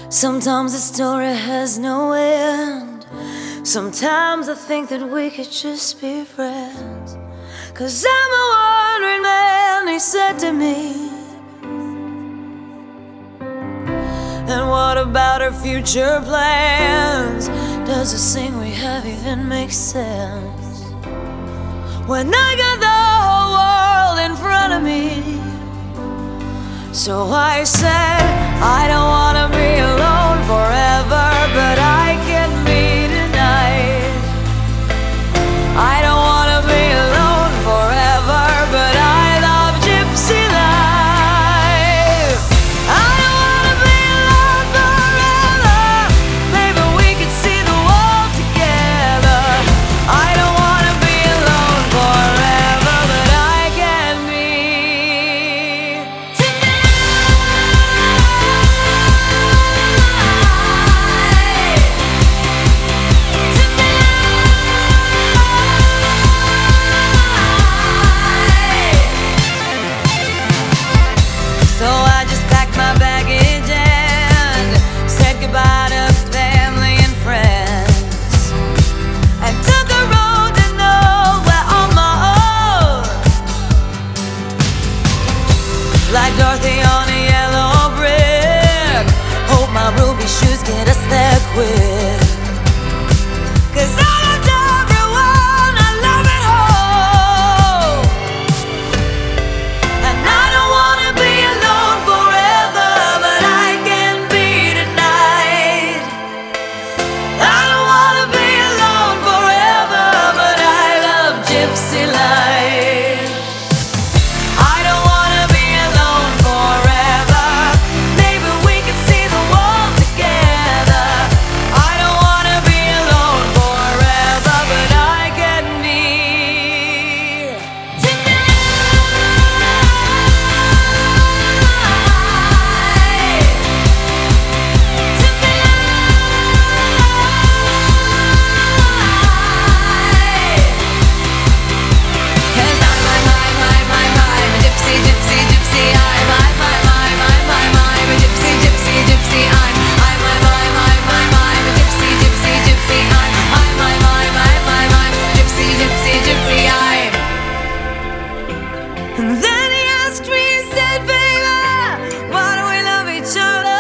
Sometimes the story has no end. Sometimes I think that we could just be friends. 'Cause I'm a wandering man, he said to me. And what about our future plans? Does this thing we have even make sense? When I got the whole world in front of me. So I said, I don't wanna be alone forever, but I can be tonight. I don't wanna be alone forever, but I love gypsy life. I don't wanna be alone forever. Maybe we could see the world together. I don't wanna be alone forever, but I can be So I just packed my baggage and said goodbye to family and friends, and took a road to nowhere on my own. Like Dorothy on a yellow brick, hope my ruby shoes get us there quick. 'Cause I loved everyone, I love it home. And I don't wanna be alone forever, but I can be tonight. I don't wanna be alone forever, but I love gypsy life. I don't wanna be alone forever. Maybe we could see the world together. I don't wanna be alone forever, but I can be tonight. Cause I'm a gypsy, gypsy, gypsy. I'm a gypsy, gypsy, gypsy. I'm a gypsy, gypsy, gypsy. I'm a gypsy, gypsy, gypsy. And then he asked me, he said, baby, why do we love each other?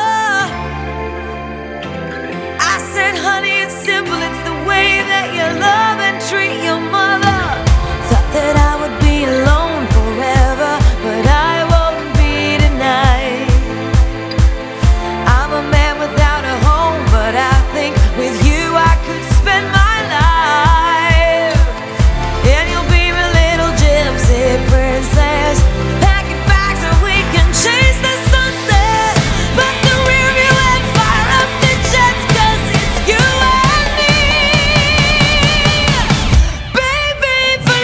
I said, honey, it's simple, it's the way that you love and treat your mother. Thought that I would be alone forever, but I won't be tonight. I'm a man without a home, but I think with you I could spend my life. And you'll be my little gypsy princess, packing bags so we can chase the sunset. But the rear view and fire up the jets, 'cause it's you and me, baby, for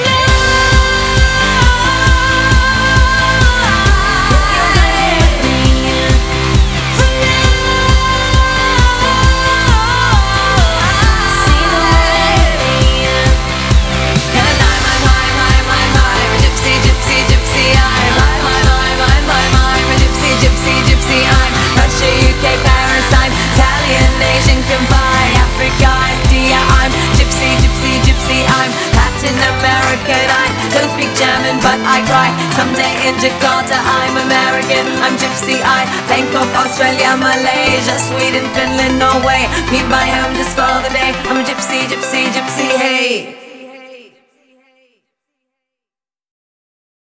but I cry. Someday in Jakarta I'm American, I'm gypsy. I Bangkok, Australia, Malaysia, Sweden, Finland, Norway. Meet my home just for the day. I'm a gypsy, gypsy,